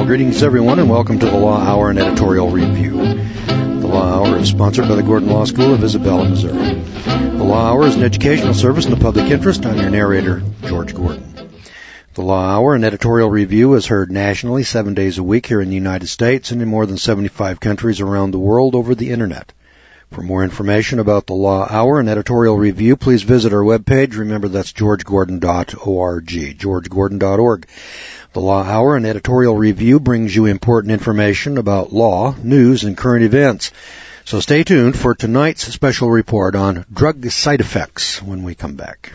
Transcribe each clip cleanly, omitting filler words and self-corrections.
Well, greetings everyone, and welcome to the Law Hour and Editorial Review. The Law Hour is sponsored by the Gordon Law School of Isabella, Missouri. The Law Hour is an educational service in the public interest. I'm your narrator, George Gordon. The Law Hour and Editorial Review is heard nationally 7 days a week here in the United States and in more than 75 countries around the world over the Internet. For more information about the Law Hour and Editorial Review, please visit our webpage. Remember, that's georgegordon.org, georgegordon.org. The Law Hour and Editorial Review brings you important information about law, news, and current events. So stay tuned for tonight's special report on drug side effects when we come back.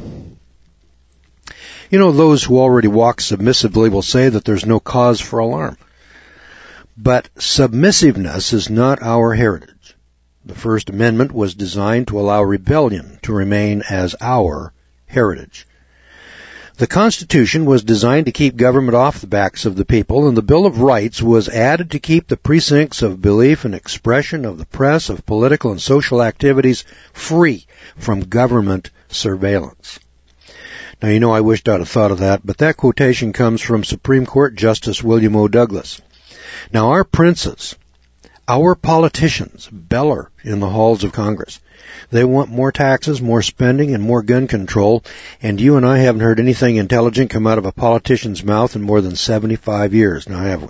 You know, those who already walk submissively will say that there's no cause for alarm. But submissiveness is not our heritage. The First Amendment was designed to allow rebellion to remain as our heritage. The Constitution was designed to keep government off the backs of the people, and the Bill of Rights was added to keep the precincts of belief and expression of the press, of political and social activities free from government surveillance. Now, you know, I wished I'd have thought of that, but that quotation comes from Supreme Court Justice William O. Douglas. Now, our princes, our politicians, bellow in the halls of Congress. They want more taxes, more spending, and more gun control, and you and I haven't heard anything intelligent come out of a politician's mouth in more than 75 years, now have we?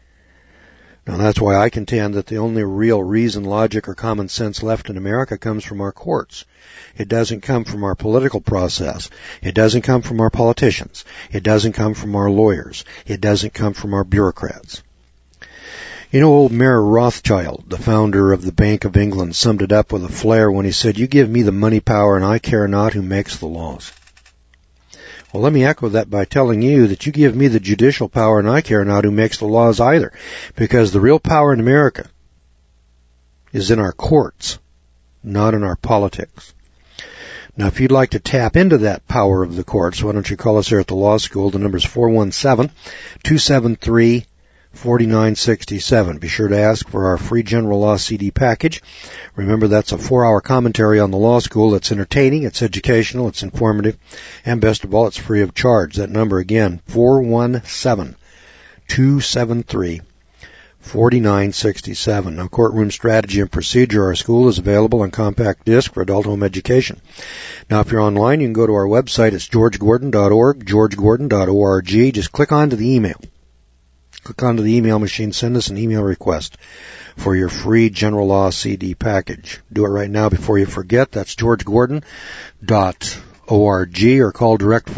Now that's why I contend that the only real reason, logic, or common sense left in America comes from our courts. It doesn't come from our political process. It doesn't come from our politicians. It doesn't come from our lawyers. It doesn't come from our bureaucrats. You know, old Mayor Rothschild, the founder of the Bank of England, summed it up with a flair when he said, "You give me the money power and I care not who makes the laws." Well, let me echo that by telling you that you give me the judicial power and I care not who makes the laws either, because the real power in America is in our courts, not in our politics. Now, if you'd like to tap into that power of the courts, why don't you call us here at the law school? The number's 417-273-4967. Be sure to ask for our free general law CD package. Remember, that's a 4-hour commentary on the law school. It's entertaining, it's educational, it's informative, and best of all, it's free of charge. That number again, 417-273-4967. Now, Courtroom Strategy and Procedure, our school, is available on compact disc for adult home education. Now, if you're online, you can go to our website. It's georgegordon.org, georgegordon.org. Just click onto the email. Click onto the email machine, send us an email request for your free general law CD package. Do it right now before you forget. That's georgegordon.org, or call direct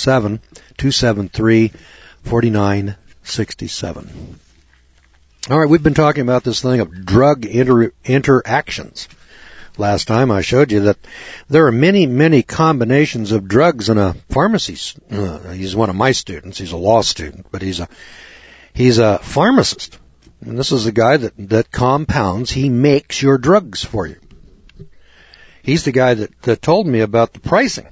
417-273-4967. All right, we've been talking about this thing of drug interactions. Last time I showed you that there are many, many combinations of drugs in a pharmacy. He's one of my students. He's a law student, but he's a pharmacist. And this is a guy that compounds. He makes your drugs for you. He's the guy that told me about the pricing.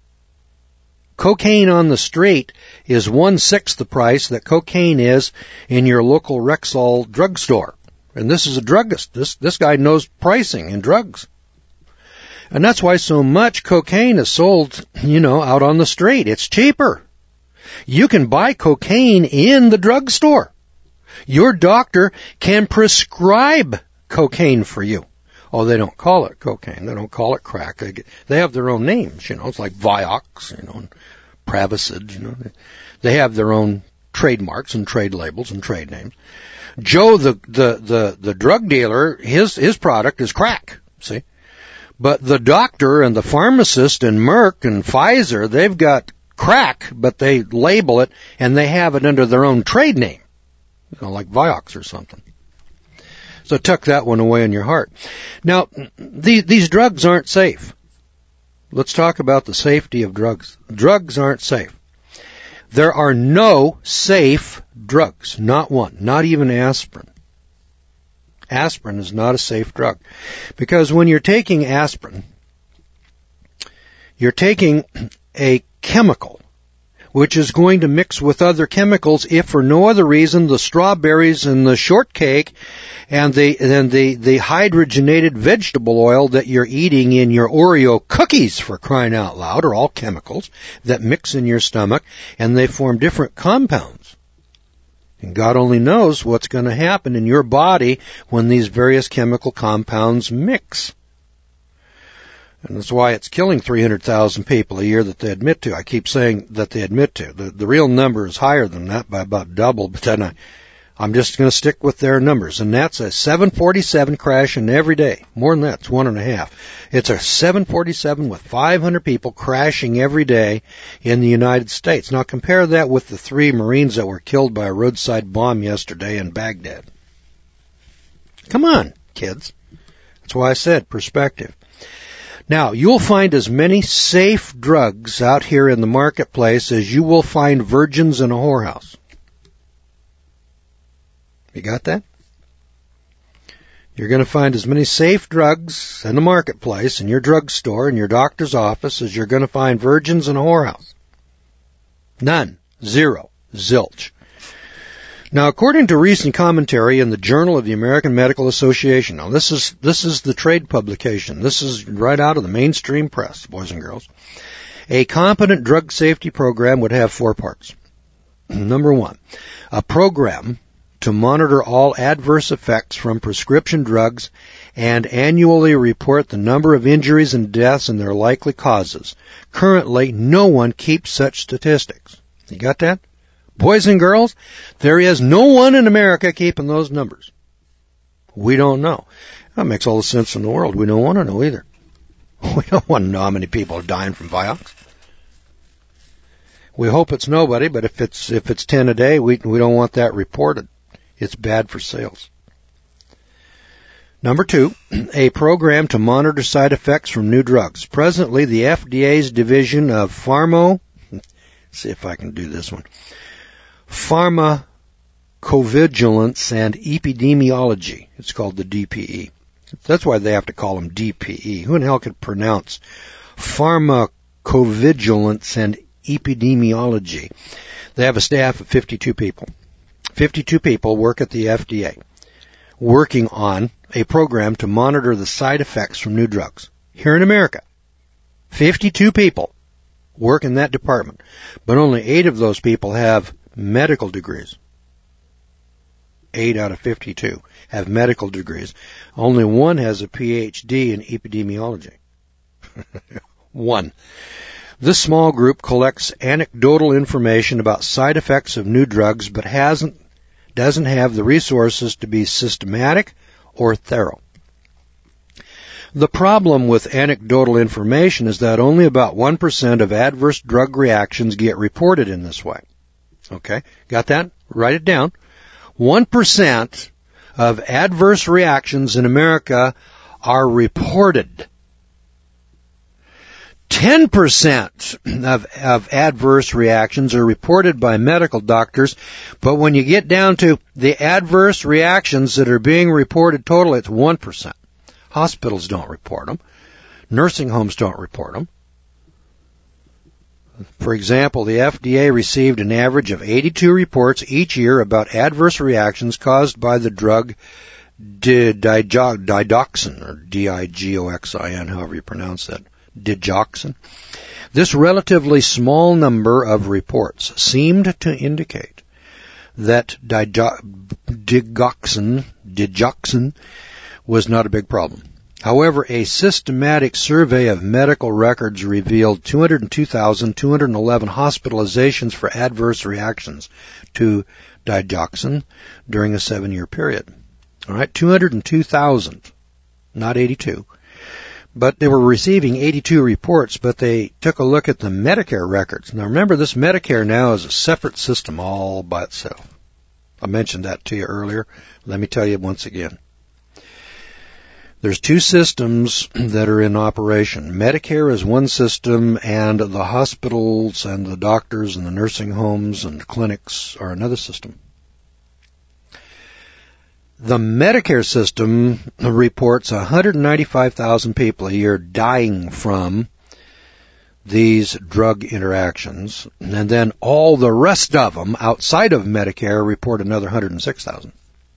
Cocaine on the street is 1/6 the price that cocaine is in your local Rexall drugstore. And this is a druggist. This guy knows pricing in drugs. And that's why so much cocaine is sold, out on the street. It's cheaper. You can buy cocaine in the drugstore. Your doctor can prescribe cocaine for you. Oh, they don't call it cocaine. They don't call it crack. They have their own names, It's like Vioxx, and Pravicid, They have their own trademarks and trade labels and trade names. Joe, the drug dealer, his product is crack, see? But the doctor and the pharmacist and Merck and Pfizer, they've got crack, but they label it and they have it under their own trade name, like Vioxx or something. So tuck that one away in your heart. Now, these drugs aren't safe. Let's talk about the safety of drugs. Drugs aren't safe. There are no safe drugs, not one, not even aspirin. Aspirin is not a safe drug, because when you're taking aspirin, you're taking a chemical which is going to mix with other chemicals if for no other reason the strawberries and the shortcake and the hydrogenated vegetable oil that you're eating in your Oreo cookies, for crying out loud, are all chemicals that mix in your stomach and they form different compounds. And God only knows what's going to happen in your body when these various chemical compounds mix. And that's why it's killing 300,000 people a year that they admit to. I keep saying that they admit to. The real number is higher than that by about double, but then I'm just going to stick with their numbers. And that's a 747 crashing every day. More than that, it's 1.5. It's a 747 with 500 people crashing every day in the United States. Now compare that with the 3 Marines that were killed by a roadside bomb yesterday in Baghdad. Come on, kids. That's why I said perspective. Now, you'll find as many safe drugs out here in the marketplace as you will find virgins in a whorehouse. You got that? You're going to find as many safe drugs in the marketplace, in your drugstore, in your doctor's office, as you're going to find virgins in a whorehouse. None. Zero. Zilch. Now, according to recent commentary in the Journal of the American Medical Association, now this is the trade publication. This is right out of the mainstream press, boys and girls. A competent drug safety program would have 4 parts. Number 1, a program to monitor all adverse effects from prescription drugs and annually report the number of injuries and deaths and their likely causes. Currently, no one keeps such statistics. You got that? Boys and girls, there is no one in America keeping those numbers. We don't know. That makes all the sense in the world. We don't want to know either. We don't want to know how many people are dying from Vioxx. We hope it's nobody, but if it's 10 a day, we don't want that reported. It's bad for sales. Number 2, a program to monitor side effects from new drugs. Presently, the FDA's Division of Pharmacovigilance and Epidemiology. It's called the DPE. That's why they have to call them DPE. Who in the hell could pronounce Pharmacovigilance and Epidemiology? They have a staff of 52 people. 52 people work at the FDA, working on a program to monitor the side effects from new drugs. Here in America, 52 people work in that department, but only 8 of those people have medical degrees. 8 out of 52 have medical degrees. Only 1 has a PhD in epidemiology. 1. This small group collects anecdotal information about side effects of new drugs, but doesn't have the resources to be systematic or thorough. The problem with anecdotal information is that only about 1% of adverse drug reactions get reported in this way. Okay, got that? Write it down. 1% of adverse reactions in America are reported. 10% of adverse reactions are reported by medical doctors, but when you get down to the adverse reactions that are being reported total, it's 1%. Hospitals don't report them. Nursing homes don't report them. For example, the FDA received an average of 82 reports each year about adverse reactions caused by the drug digoxin, or D-I-G-O-X-I-N, however you pronounce that, digoxin. This relatively small number of reports seemed to indicate that digoxin was not a big problem. However, a systematic survey of medical records revealed 202,211 hospitalizations for adverse reactions to digoxin during a 7-year period. All right, 202,000, not 82. But they were receiving 82 reports, but they took a look at the Medicare records. Now remember, this Medicare now is a separate system all by itself. I mentioned that to you earlier. Let me tell you once again. There's 2 systems that are in operation. Medicare is one system, and the hospitals and the doctors and the nursing homes and the clinics are another system. The Medicare system reports 195,000 people a year dying from these drug interactions, and then all the rest of them outside of Medicare report another 106,000.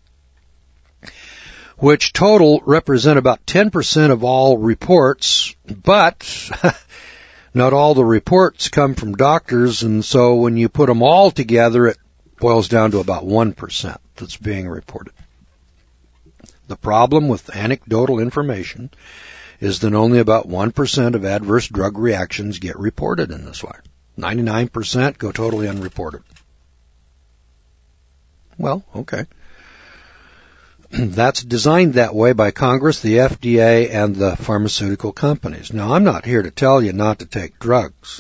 Which total represent about 10% of all reports, but not all the reports come from doctors, and so when you put them all together, it boils down to about 1% that's being reported. The problem with anecdotal information is that only about 1% of adverse drug reactions get reported in this way. 99% go totally unreported. Well, okay. That's designed that way by Congress, the FDA, and the pharmaceutical companies. Now, I'm not here to tell you not to take drugs.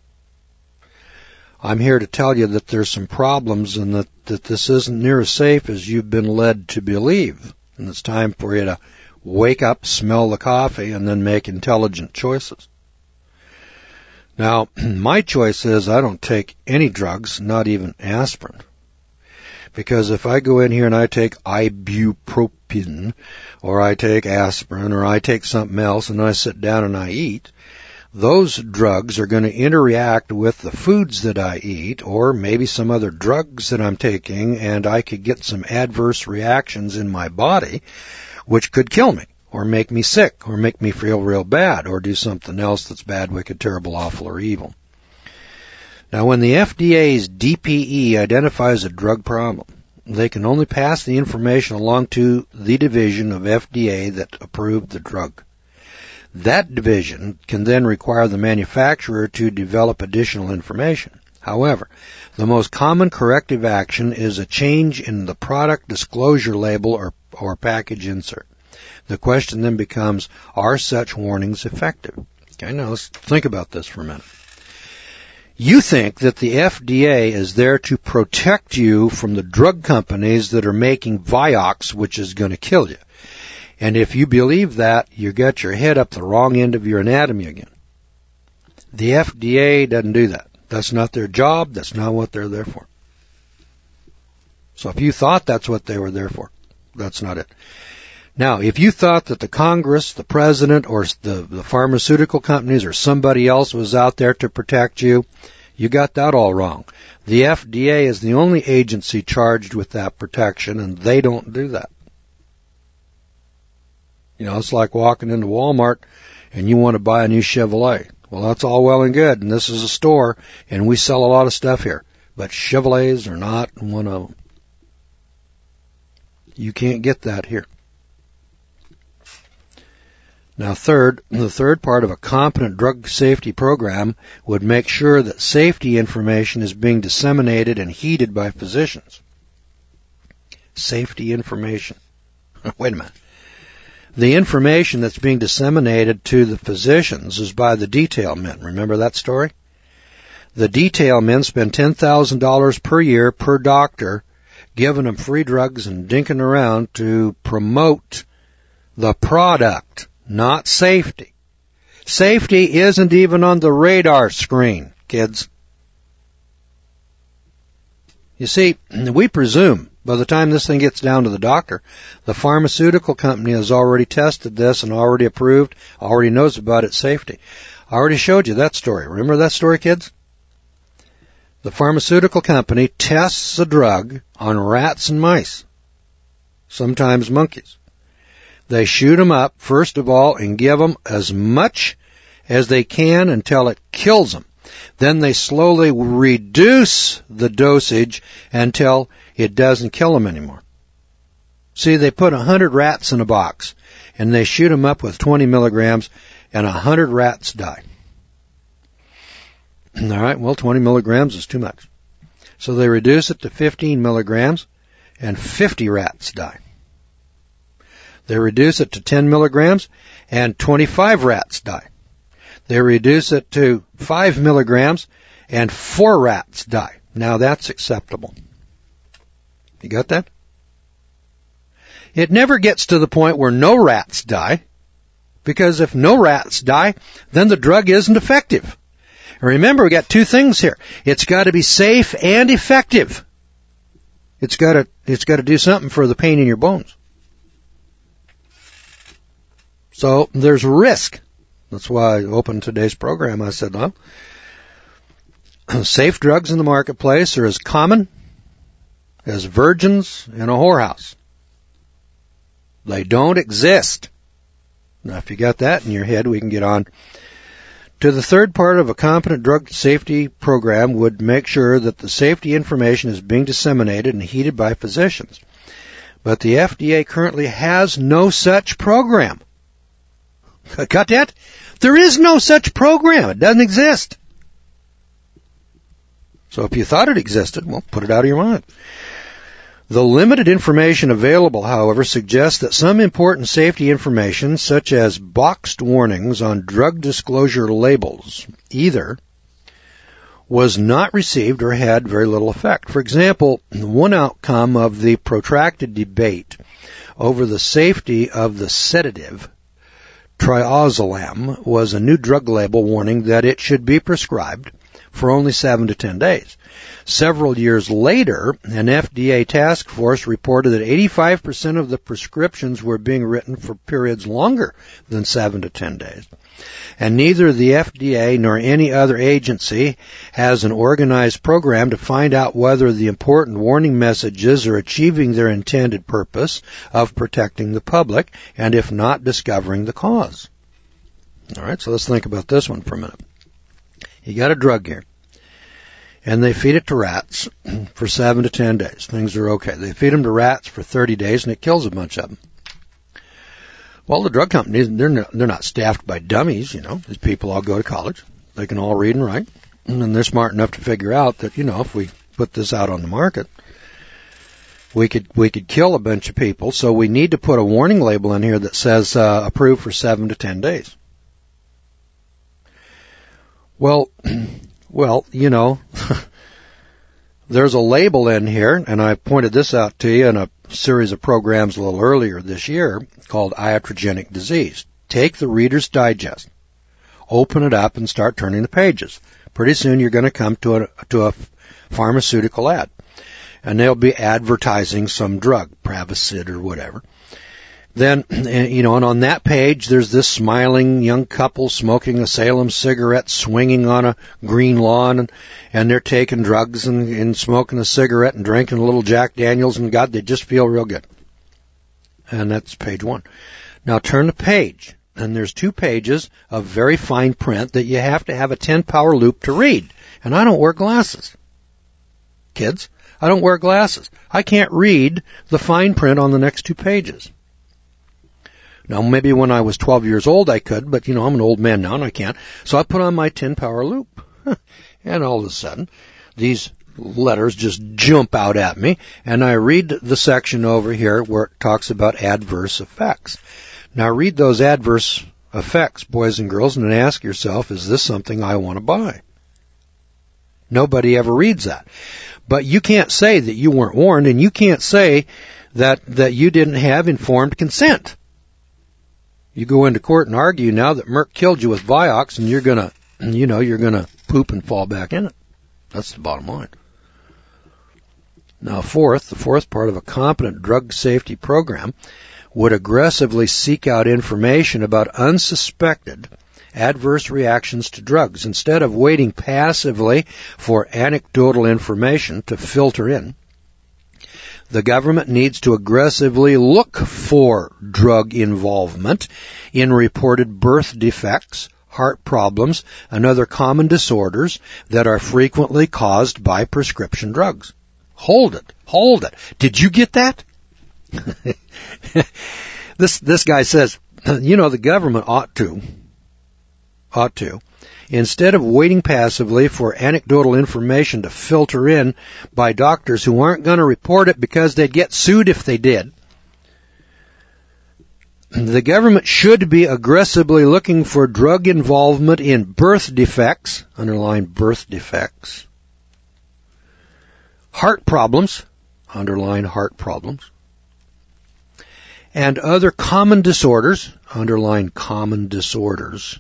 I'm here to tell you that there's some problems and that this isn't near as safe as you've been led to believe. And it's time for you to wake up, smell the coffee, and then make intelligent choices. Now, my choice is I don't take any drugs, not even aspirin. Because if I go in here and I take ibuprofen, or I take aspirin, or I take something else, and I sit down and I eat, those drugs are going to interact with the foods that I eat, or maybe some other drugs that I'm taking, and I could get some adverse reactions in my body, which could kill me, or make me sick, or make me feel real bad, or do something else that's bad, wicked, terrible, awful, or evil. Now, when the FDA's DPE identifies a drug problem, they can only pass the information along to the division of FDA that approved the drug. That division can then require the manufacturer to develop additional information. However, the most common corrective action is a change in the product disclosure label or package insert. The question then becomes, are such warnings effective? Okay, now let's think about this for a minute. You think that the FDA is there to protect you from the drug companies that are making Vioxx, which is going to kill you. And if you believe that, you got your head up the wrong end of your anatomy again. The FDA doesn't do that. That's not their job. That's not what they're there for. So if you thought that's what they were there for, that's not it. Now, if you thought that the Congress, the President, or the pharmaceutical companies or somebody else was out there to protect you, you got that all wrong. The FDA is the only agency charged with that protection, and they don't do that. You know, it's like walking into Walmart and you want to buy a new Chevrolet. Well, that's all well and good, and this is a store, and we sell a lot of stuff here. But Chevrolets are not one of them. You can't get that here. Now, the third part of a competent drug safety program would make sure that safety information is being disseminated and heeded by physicians. Safety information. Wait a minute. The information that's being disseminated to the physicians is by the detail men. Remember that story? The detail men spend $10,000 per year per doctor giving them free drugs and dinking around to promote the product, not safety. Safety isn't even on the radar screen, kids. You see, we presume by the time this thing gets down to the doctor, the pharmaceutical company has already tested this and already approved, already knows about its safety. I already showed you that story. Remember that story, kids? The pharmaceutical company tests a drug on rats and mice, sometimes monkeys. They shoot them up, first of all, and give them as much as they can until it kills them. Then they slowly reduce the dosage until it doesn't kill them anymore. See, they put 100 rats in a box, and they shoot them up with 20 milligrams, and 100 rats die. All right, well, 20 milligrams is too much. So they reduce it to 15 milligrams, and 50 rats die. They reduce it to 10 milligrams, and 25 rats die. They reduce it to 5 milligrams, and 4 rats die. Now that's acceptable. You got that? It never gets to the point where no rats die, because if no rats die, then the drug isn't effective. And remember, we got two things here. It's got to be safe and effective. It's got to do something for the pain in your bones. So there's risk. That's why I opened today's program. I said, well, safe drugs in the marketplace are as common as virgins in a whorehouse. They don't exist. Now, if you got that in your head, we can get on To the third part of a competent drug safety program would make sure that the safety information is being disseminated and heeded by physicians. But the FDA currently has no such program. Got that? There is no such program. It doesn't exist. So if you thought it existed, well, put it out of your mind. The limited information available, however, suggests that some important safety information, such as boxed warnings on drug disclosure labels, either was not received or had very little effect. For example, one outcome of the protracted debate over the safety of the sedative triazolam was a new drug label warning that it should be prescribed for only 7 to 10 days. Several years later, an FDA task force reported that 85% of the prescriptions were being written for periods longer than 7 to 10 days. And neither the FDA nor any other agency has an organized program to find out whether the important warning messages are achieving their intended purpose of protecting the public, and if not, discovering the cause. All right, so let's think about this one for a minute. You got a drug here, and they feed it to rats for 7 to 10 days. Things are okay. They feed them to rats for 30 days, and it kills a bunch of them. Well, the drug companies, they're not staffed by dummies, These people all go to college. They can all read and write, and they're smart enough to figure out that, if we put this out on the market, we could kill a bunch of people. So we need to put a warning label in here that says approved for 7 to 10 days. Well, there's a label in here, and I pointed this out to you in a series of programs a little earlier this year called Iatrogenic Disease. Take the Reader's Digest, open it up, and start turning the pages. Pretty soon you're going to come to a pharmaceutical ad, and they'll be advertising some drug, Pravacid or whatever. Then, and on that page, there's this smiling young couple smoking a Salem cigarette, swinging on a green lawn, and they're taking drugs and smoking a cigarette and drinking a little Jack Daniels, and God, they just feel real good. And that's page 1. Now turn the page, and there's 2 pages of very fine print that you have to have a 10-power loop to read. And I don't wear glasses. Kids, I don't wear glasses. I can't read the fine print on the next 2 pages. Now, maybe when I was 12 years old I could, but, I'm an old man now and I can't. So I put on my 10-power loop. And all of a sudden, these letters just jump out at me, and I read the section over here where it talks about adverse effects. Now, read those adverse effects, boys and girls, and then ask yourself, is this something I want to buy? Nobody ever reads that. But you can't say that you weren't warned, and you can't say that you didn't have informed consent. You go into court and argue now that Merck killed you with Vioxx, and you're gonna poop and fall back in it. That's the bottom line. Now, the fourth part of a competent drug safety program would aggressively seek out information about unsuspected adverse reactions to drugs. Instead of waiting passively for anecdotal information to filter in, the government needs to aggressively look for drug involvement in reported birth defects, heart problems, and other common disorders that are frequently caused by prescription drugs. Hold it. Did you get that? This guy says, the government ought to, instead of waiting passively for anecdotal information to filter in by doctors who aren't going to report it because they'd get sued if they did, the government should be aggressively looking for drug involvement in birth defects, underline birth defects, heart problems, underline heart problems, and other common disorders, underline common disorders,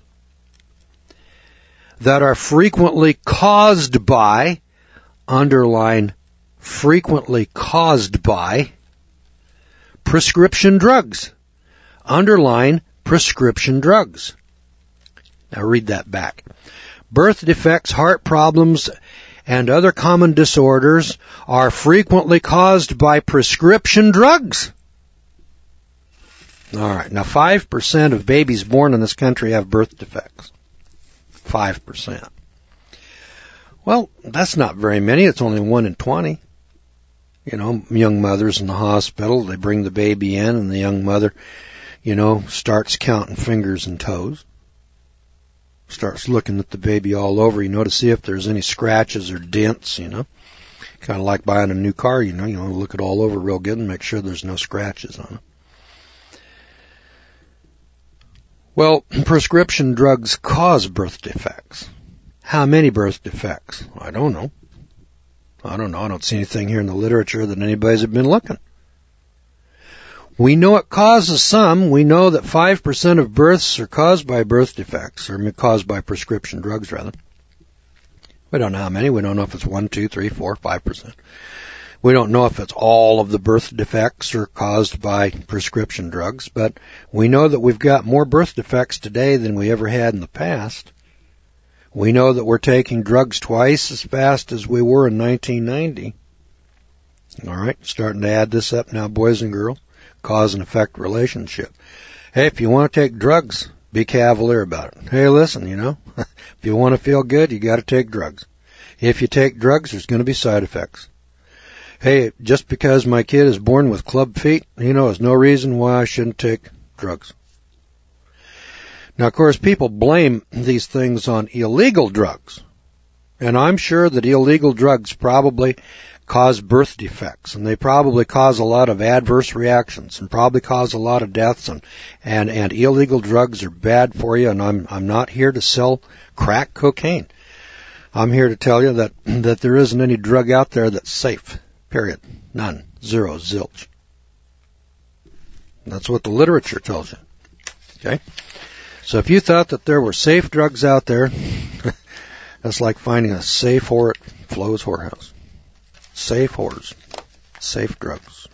that are frequently caused by, underline frequently caused by, prescription drugs, underline prescription drugs. Now read that back. Birth defects, heart problems, and other common disorders are frequently caused by prescription drugs. All right. Now 5% of babies born in this country have birth defects. 5%. Well, that's not very many. It's only 1 in 20. You know, young mothers in the hospital, they bring the baby in, and the young mother, you know, starts counting fingers and toes. Starts looking at the baby all over, you know, to see if there's any scratches or dents, you know. Kind of like buying a new car, you know, look it all over real good and make sure there's no scratches on it. Well, prescription drugs cause birth defects. How many birth defects? I don't know. I don't see anything here in the literature that anybody's been looking. We know it causes some. We know that 5% of births are caused by birth defects, or caused by prescription drugs, rather. We don't know how many. We don't know if it's 1, 2, 3, 4, 5%. We don't know if it's all of the birth defects are caused by prescription drugs, but we know that we've got more birth defects today than we ever had in the past. We know that we're taking drugs twice as fast as we were in 1990. All right, starting to add this up now, boys and girls. Cause and effect relationship. Hey, if you want to take drugs, be cavalier about it. Hey, listen, you know, if you want to feel good, you got to take drugs. If you take drugs, there's going to be side effects. Hey, just because my kid is born with club feet, you know, there's no reason why I shouldn't take drugs. Now, of course, people blame these things on illegal drugs. And I'm sure that illegal drugs probably cause birth defects, and they probably cause a lot of adverse reactions, and probably cause a lot of deaths, and illegal drugs are bad for you, and I'm not here to sell crack cocaine. I'm here to tell you that there isn't any drug out there that's safe. Period. None. Zero. Zilch. That's what the literature tells you. Okay? So if you thought that there were safe drugs out there, that's like finding a safe whore at Flo's Whorehouse. Safe whores. Safe drugs.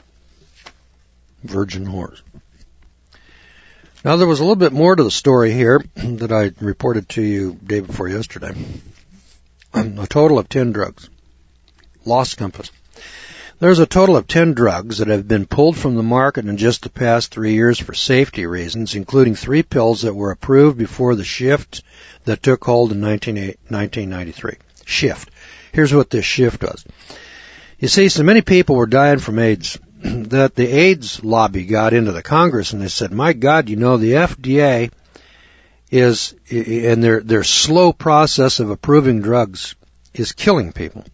Virgin whores. Now there was a little bit more to the story here that I reported to you day before yesterday. A total of 10 drugs. Lost compass. There's a total of 10 drugs that have been pulled from the market in just the past 3 years for safety reasons, including 3 pills that were approved before the shift that took hold in 1993. Shift. Here's what this shift was. You see, so many people were dying from AIDS that the AIDS lobby got into the Congress and they said, my God, you know, the FDA is, in their slow process of approving drugs, is killing people.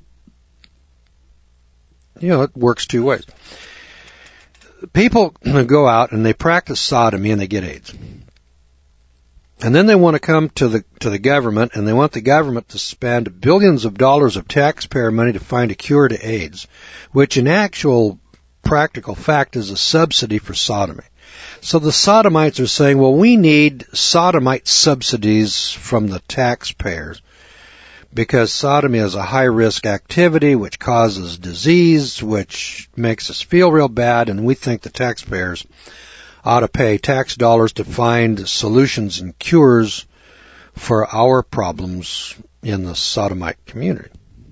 You know, it works 2 ways. People go out and they practice sodomy and they get AIDS. And then they want to come to the government, and they want the government to spend billions of dollars of taxpayer money to find a cure to AIDS, which in actual practical fact is a subsidy for sodomy. So the sodomites are saying, well, we need sodomite subsidies from the taxpayers because sodomy is a high-risk activity which causes disease, which makes us feel real bad, and we think the taxpayers ought to pay tax dollars to find solutions and cures for our problems in the sodomite community.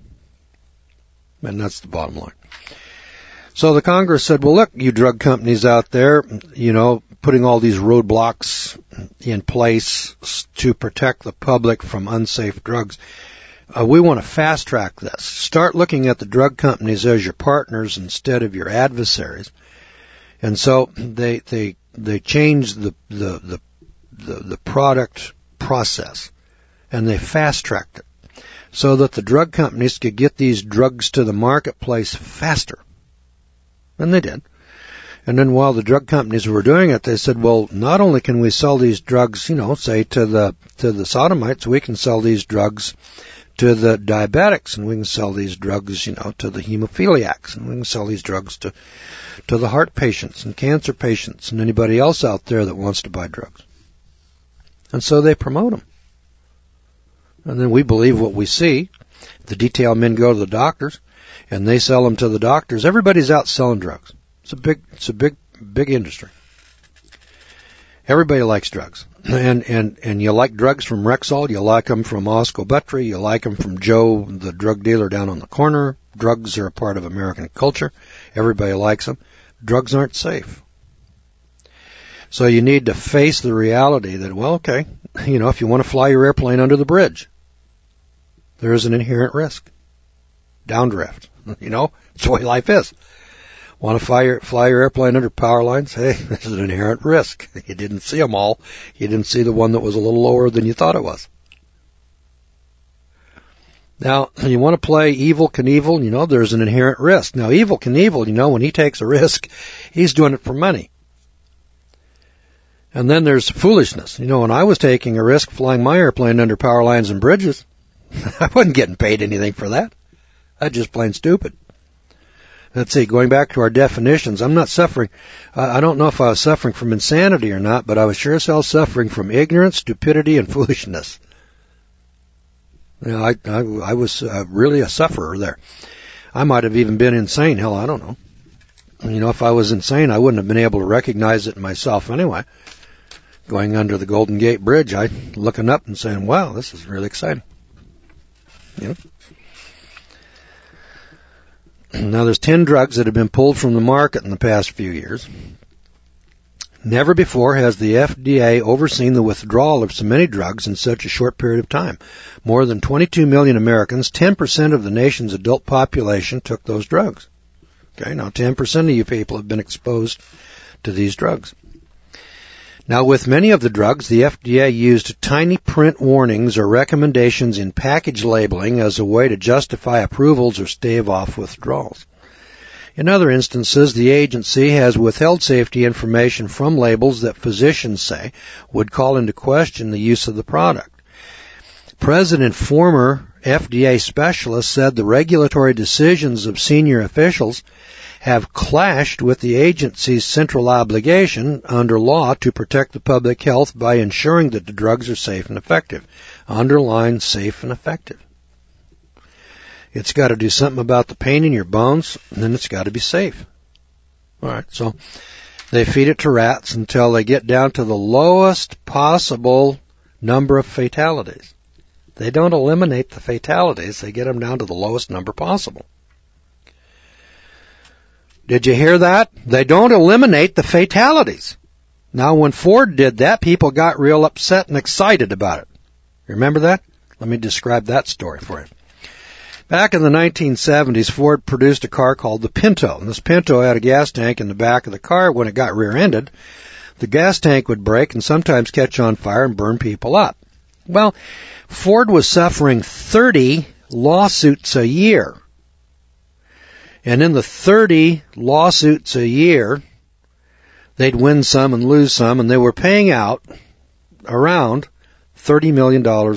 And that's the bottom line. So the Congress said, well, look, you drug companies out there, you know, putting all these roadblocks in place to protect the public from unsafe drugs. We want to fast track this. Start looking at the drug companies as your partners instead of your adversaries. And so they changed the product process, and they fast-tracked it so that the drug companies could get these drugs to the marketplace faster. And they did. And then while the drug companies were doing it, they said, well, not only can we sell these drugs, you know, say to the sodomites, we can sell these drugs to the diabetics, and we can sell these drugs, you know, to the hemophiliacs, and we can sell these drugs to the heart patients and cancer patients and anybody else out there that wants to buy drugs. And so they promote them. And then we believe what we see. The detail men go to the doctors, and they sell them to the doctors. Everybody's out selling drugs. It's a big industry. Everybody likes drugs. And you like drugs from Rexall, you like them from Osco Buttrey, you like them from Joe, the drug dealer down on the corner. Drugs are a part of American culture. Everybody likes them. Drugs aren't safe. So you need to face the reality that, well, okay, if you want to fly your airplane under the bridge, there is an inherent risk. Downdraft. It's the way life is. Want to fly your airplane under power lines? Hey, this is an inherent risk. You didn't see them all. You didn't see the one that was a little lower than you thought it was. Now, you want to play Evel Knievel, there's an inherent risk. Now, Evel Knievel, when he takes a risk, he's doing it for money. And then there's foolishness. When I was taking a risk flying my airplane under power lines and bridges, I wasn't getting paid anything for that. That's just plain stupid. Let's see, going back to our definitions, I'm not suffering. I don't know if I was suffering from insanity or not, but I was sure as hell suffering from ignorance, stupidity, and foolishness. I was really a sufferer there. I might have even been insane. Hell, I don't know. If I was insane, I wouldn't have been able to recognize it myself anyway. Going under the Golden Gate Bridge, looking up and saying, wow, this is really exciting. Now, there's 10 drugs that have been pulled from the market in the past few years. Never before has the FDA overseen the withdrawal of so many drugs in such a short period of time. More than 22 million Americans, 10% of the nation's adult population, took those drugs. Okay, now 10% of you people have been exposed to these drugs. Now, with many of the drugs, the FDA used tiny print warnings or recommendations in package labeling as a way to justify approvals or stave off withdrawals. In other instances, the agency has withheld safety information from labels that physicians say would call into question the use of the product. Present and former FDA specialists said the regulatory decisions of senior officials have clashed with the agency's central obligation under law to protect the public health by ensuring that the drugs are safe and effective. Underline safe and effective. It's got to do something about the pain in your bones, and then it's got to be safe. All right, so they feed it to rats until they get down to the lowest possible number of fatalities. They don't eliminate the fatalities, they get them down to the lowest number possible. Did you hear that? They don't eliminate the fatalities. Now, when Ford did that, people got real upset and excited about it. Remember that? Let me describe that story for you. Back in the 1970s, Ford produced a car called the Pinto. And this Pinto had a gas tank in the back of the car. When it got rear-ended, the gas tank would break and sometimes catch on fire and burn people up. Well, Ford was suffering 30 lawsuits a year. And in the 30 lawsuits a year, they'd win some and lose some, and they were paying out around $30 million, or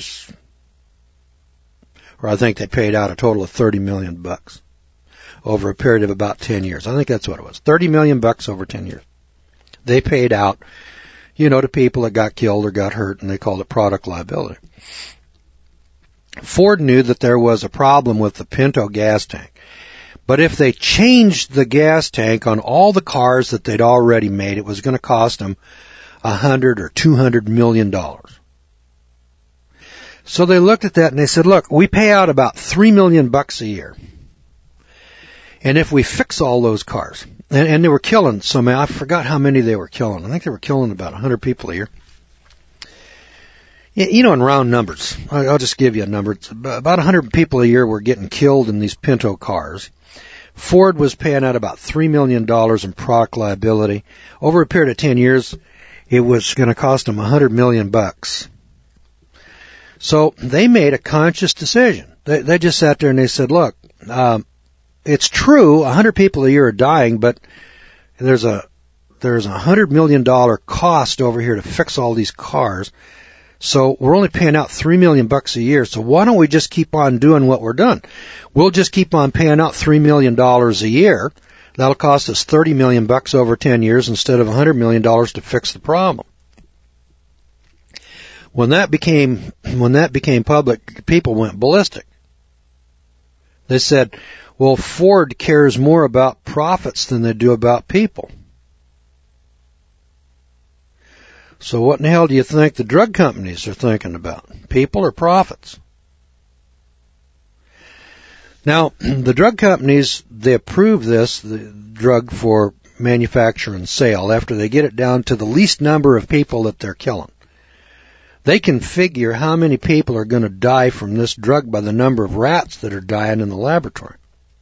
I think they paid out a total of $30 million over a period of about 10 years. I think that's what it was. $30 million over 10 years. They paid out, to people that got killed or got hurt, and they called it product liability. Ford knew that there was a problem with the Pinto gas tank. But if they changed the gas tank on all the cars that they'd already made, it was going to cost them $100 or $200 million. So they looked at that and they said, look, we pay out about $3 million a year. And if we fix all those cars, and they were killing so many, I forgot how many they were killing. I think they were killing about 100 people a year. In round numbers, I'll just give you a number. It's about 100 people a year were getting killed in these Pinto cars. Ford was paying out about $3 million in product liability. Over a period of 10 years, it was going to cost them $100 million. So they made a conscious decision. They just sat there and they said, look, it's true, 100 people a year are dying, but there's a $100 million cost over here to fix all these cars. So we're only paying out $3 million a year. So why don't we just keep on doing what we're doing? We'll just keep on paying out $3 million a year. That'll cost us $30 million over 10 years instead of $100 million to fix the problem. When that became public, people went ballistic. They said, well, Ford cares more about profits than they do about people. So what in the hell do you think the drug companies are thinking about? People or profits? Now, the drug companies, they approve the drug for manufacture and sale, after they get it down to the least number of people that they're killing, they can figure how many people are going to die from this drug by the number of rats that are dying in the laboratory.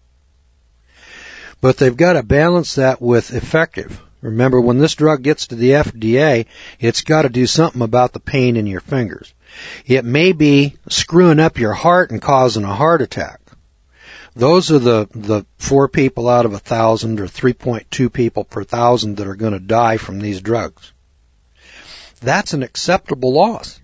But they've got to balance that with effective. Remember, when this drug gets to the FDA, it's got to do something about the pain in your fingers. It may be screwing up your heart and causing a heart attack. Those are the 4 people out of 1,000 or 3.2 people per 1,000 that are going to die from these drugs. That's an acceptable loss.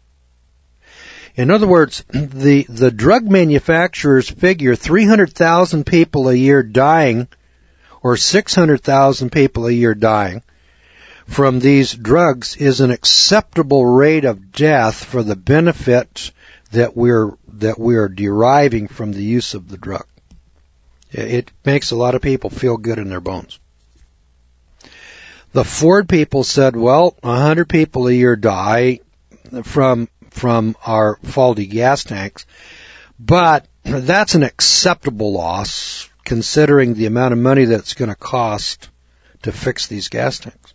In other words, the drug manufacturers figure 300,000 people a year dying, or 600,000 people a year dying from these drugs is an acceptable rate of death for the benefit that we're deriving from the use of the drug. It makes a lot of people feel good in their bones. The Ford people said, well, 100 people a year die from our faulty gas tanks, but that's an acceptable loss considering the amount of money that's going to cost to fix these gas tanks.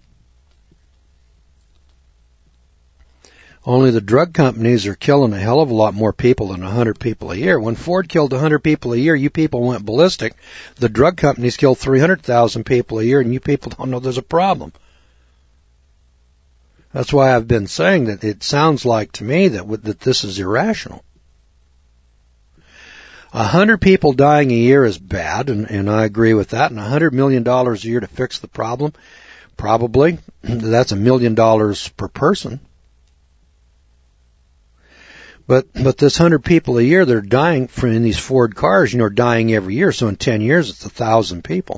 Only the drug companies are killing a hell of a lot more people than 100 people a year. When Ford killed 100 people a year, you people went ballistic. The drug companies killed 300,000 people a year, and you people don't know there's a problem. That's why I've been saying that it sounds like to me that this is irrational. 100 people dying a year is bad, and I agree with that. And $100 million a year to fix the problem, probably that's $1 million per person. But this 100 people a year, they're dying in these Ford cars, are dying every year. So in 10 years, it's 1,000 people.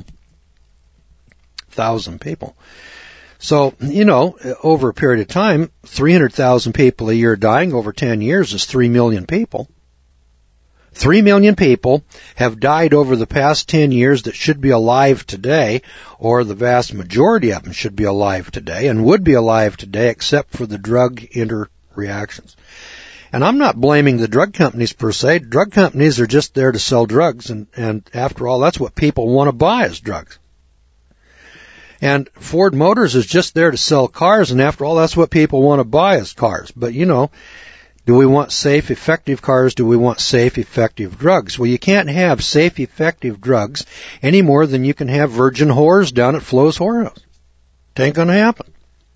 1,000 people. So, over a period of time, 300,000 people a year dying over 10 years is 3 million people. 3 million people have died over the past 10 years that should be alive today, or the vast majority of them should be alive today and would be alive today except for the drug interreactions. And I'm not blaming the drug companies per se. Drug companies are just there to sell drugs, and after all, that's what people want to buy is drugs. And Ford Motors is just there to sell cars, and after all, that's what people want to buy is cars. But, do we want safe, effective cars? Do we want safe, effective drugs? Well, you can't have safe, effective drugs any more than you can have virgin whores down at Flo's Whorehouse. It ain't going to happen.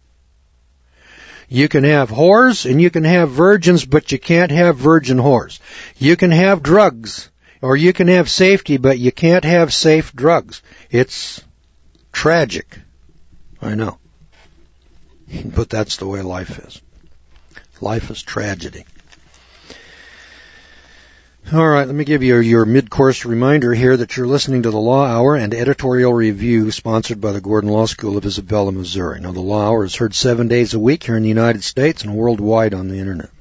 You can have whores and you can have virgins, but you can't have virgin whores. You can have drugs, or you can have safety, but you can't have safe drugs. It's tragic. I know. But that's the way life is. Life is tragedy. All right, let me give you your mid-course reminder here that you're listening to the Law Hour and Editorial Review sponsored by the Gordon Law School of Isabella, Missouri. Now, the Law Hour is heard 7 days a week here in the United States and worldwide on the Internet.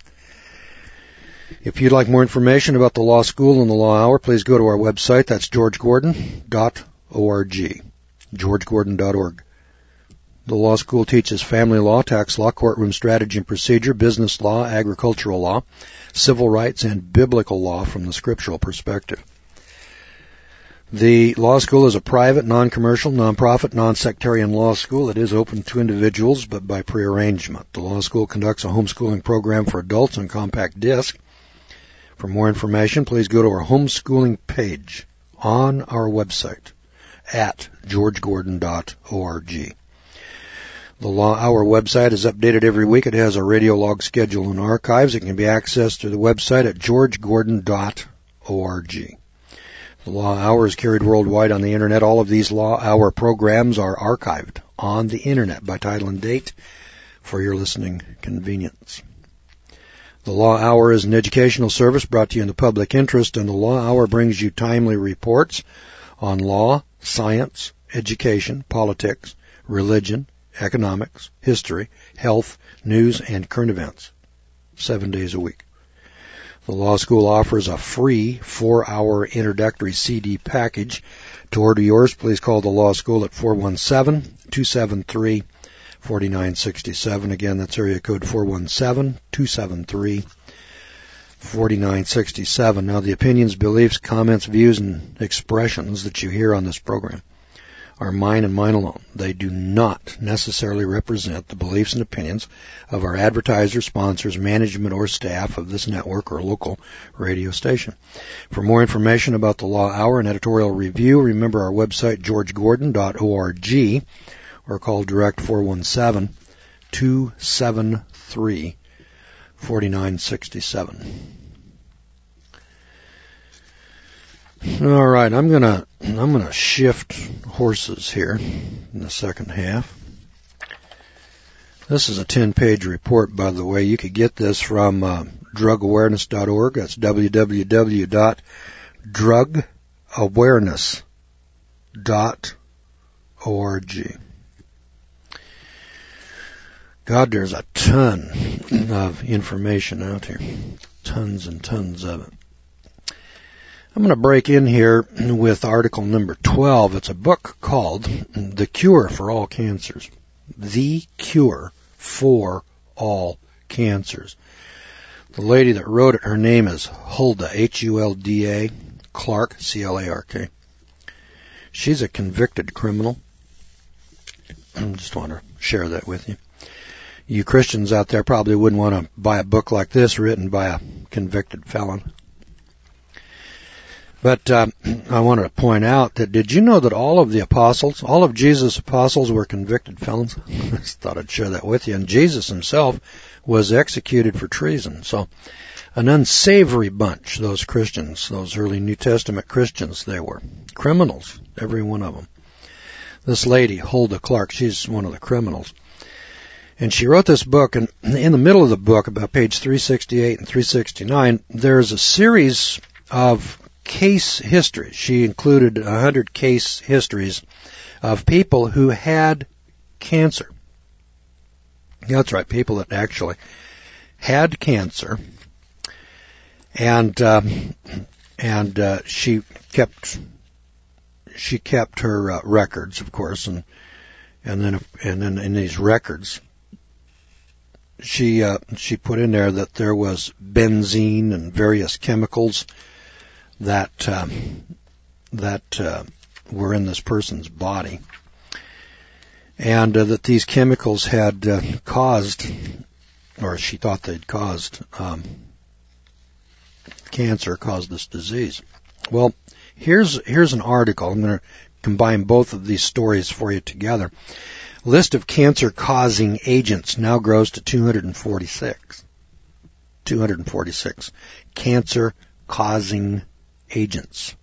If you'd like more information about the Law School and the Law Hour, please go to our website. That's georgegordon.org. georgegordon.org. The law school teaches family law, tax law, courtroom strategy and procedure, business law, agricultural law, civil rights, and biblical law from the scriptural perspective. The law school is a private, non-commercial, non-profit, non-sectarian law school. It is open to individuals, but by prearrangement. The law school conducts a homeschooling program for adults on compact disc. For more information, please go to our homeschooling page on our website at georgegordon.org. The Law Hour website is updated every week. It has a radio log schedule and archives. It can be accessed through the website at georgegordon.org. The Law Hour is carried worldwide on the Internet. All of these Law Hour programs are archived on the Internet by title and date for your listening convenience. The Law Hour is an educational service brought to you in the public interest, and the Law Hour brings you timely reports on law, science, education, politics, religion, economics, history, health, news, and current events, 7 days a week. The law school offers a free 4-hour introductory CD package. To order yours, please call the law school at 417-273-4967. Again, that's area code 417-273-4967. Now, the opinions, beliefs, comments, views, and expressions that you hear on this program are mine and mine alone. They do not necessarily represent the beliefs and opinions of our advertisers, sponsors, management, or staff of this network or local radio station. For more information about the Law Hour and editorial review, remember our website, georgegordon.org, or call direct 417-273-4967. All right, I'm gonna shift horses here in the second half. This is a 10-page report, by the way. You could get this from drugawareness.org. That's www.drugawareness.org. God, there's a ton of information out here. Tons and tons of it. I'm going to break in here with article number 12. It's a book called The Cure for All Cancers. The Cure for All Cancers. The lady that wrote it, her name is Hulda, Hulda Clark, Clark. She's a convicted criminal. I just want to share that with you. You Christians out there probably wouldn't want to buy a book like this written by a convicted felon. But I wanted to point out that, did you know that all of Jesus' apostles were convicted felons? I just thought I'd share that with you. And Jesus himself was executed for treason. So an unsavory bunch, those Christians, those early New Testament Christians, they were criminals, every one of them. This lady, Hulda Clark, she's one of the criminals. And she wrote this book, and in the middle of the book, about page 368 and 369, there's a series of case histories. She included 100 case histories of people who had cancer. That's right, people that actually had cancer. And she kept her records, of course, and then in these records, she put in there that there was benzene and various chemicals that were in this person's body, and that these chemicals had caused, or she thought they'd caused, cancer, caused this disease. Well, here's an article. I'm going to combine both of these stories for you together. List of cancer-causing agents now grows to 246. 246 cancer-causing agents.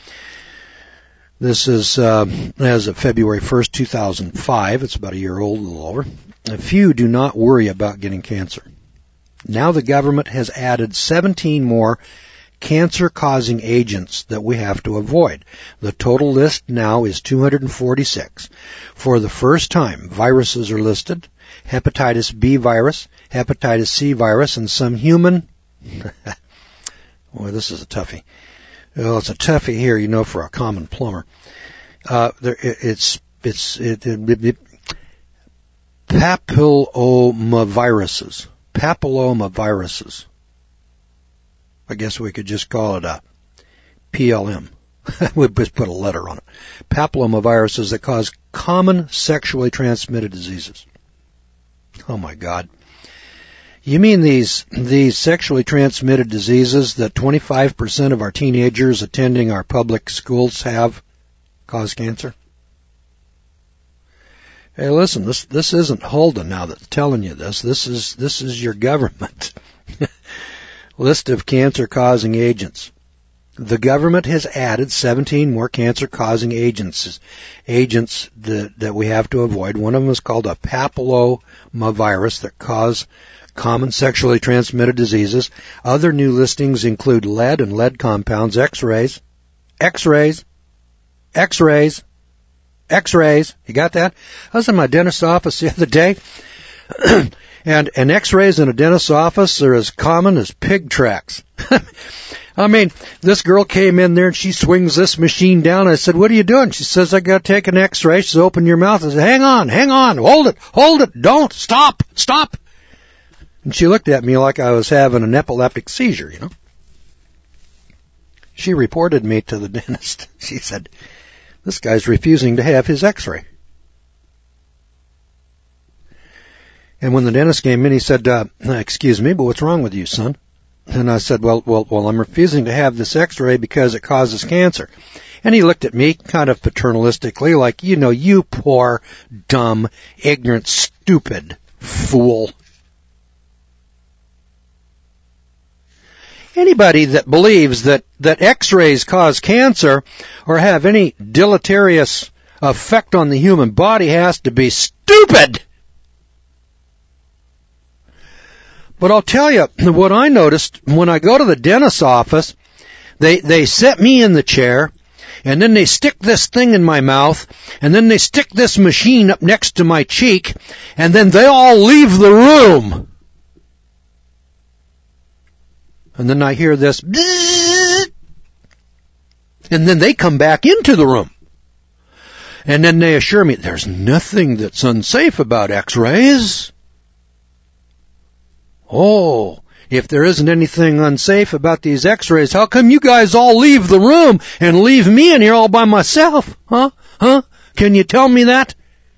This is as of February 1st, 2005. It's about a year old, a little over. A few do not worry about getting cancer. Now the government has added 17 more cancer-causing agents that we have to avoid. The total list now is 246. For the first time, viruses are listed: hepatitis B virus, hepatitis C virus, and some human... Boy, this is a toughie. Well, it's a toughie here, for a common plumber. It's papillomaviruses. Papillomaviruses. I guess we could just call it a PLM. We'd just put a letter on it. Papillomaviruses that cause common sexually transmitted diseases. Oh my God. You mean these sexually transmitted diseases that 25% of our teenagers attending our public schools have cause cancer? Hey, listen, this isn't Hulda now that's telling you this. This is your government. List of cancer-causing agents. The government has added 17 more cancer-causing agents that we have to avoid. One of them is called a papillomavirus that cause common sexually transmitted diseases. Other new listings include lead and lead compounds, X-rays. You got that? I was in my dentist's office the other day, and X-rays in a dentist's office are as common as pig tracks. I mean, this girl came in there and she swings this machine down. I said, "What are you doing?" She says, "I got to take an X-ray." She says, "Open your mouth." I said, hang on, hold it, don't, stop. And she looked at me like I was having an epileptic seizure, She reported me to the dentist. She said, This guy's refusing to have his x-ray. And when the dentist came in, he said, excuse me, but what's wrong with you, son? And I said, well, I'm refusing to have this x-ray because it causes cancer. And he looked at me kind of paternalistically like, you poor, dumb, ignorant, stupid fool. Anybody that believes that x-rays cause cancer or have any deleterious effect on the human body has to be stupid. But I'll tell you what I noticed when I go to the dentist's office, they set me in the chair, and then they stick this thing in my mouth, and then they stick this machine up next to my cheek, and then they all leave the room. And then I hear this, and then they come back into the room. And then they assure me, there's nothing that's unsafe about x-rays. Oh, if there isn't anything unsafe about these x-rays, how come you guys all leave the room and leave me in here all by myself? Huh? Can you tell me that?